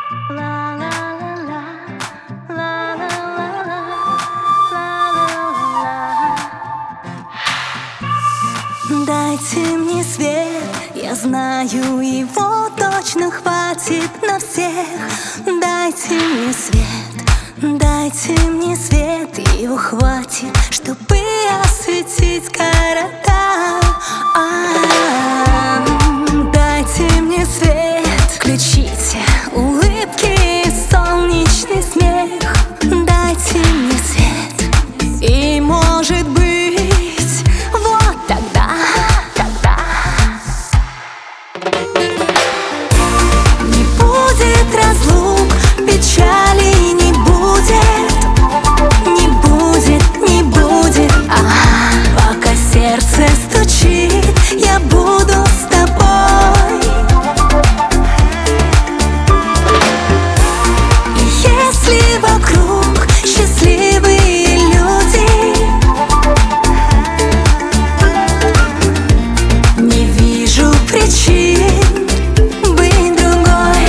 Дайте мне свет, я знаю, его точно хватит на всех. Дайте мне свет, его хватит, чтобы осветить города. Дайте мне свет, включите улыбки и солнечный смех. Дайте мне свет, и может быть, вот тогда не будет разлук, печали не будет, пока сердце стучит, я буду с тобой. И если вокруг счастливые люди, не вижу причин быть другой.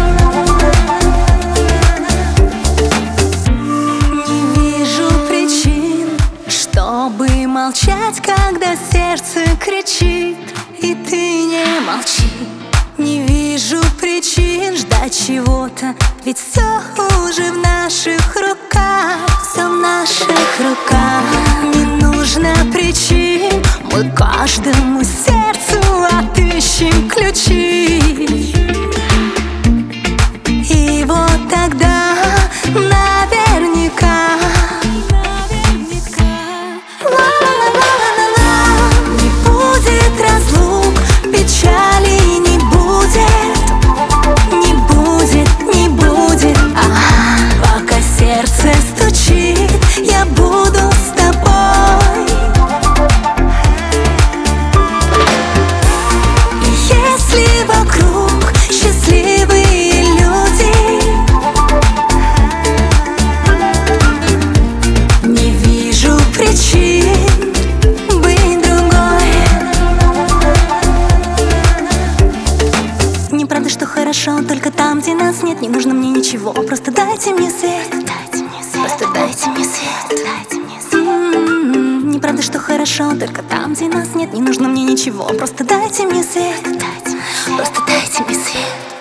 Не вижу причин, чтобы молчать, когда сердце кричит, и ты не молчи. Не вижу причин ждать чего-то, ведь все уже в наших руках, все в наших руках. Не нужно причин, мы каждому сердцу отыщем ключи. И вот тогда наверняка не будет разлук, печали не будет, пока сердце стучит, я буду с тобой. И если вокруг счастливые люди, не вижу причин быть другой. Неправда, что хорошо только там, где нас нет. Не нужно мне ничего, просто дайте мне свет. Просто дайте мне свет. Неправда, что хорошо только там, где нас нет. Не нужно мне ничего, просто дайте мне свет. Просто дайте мне свет.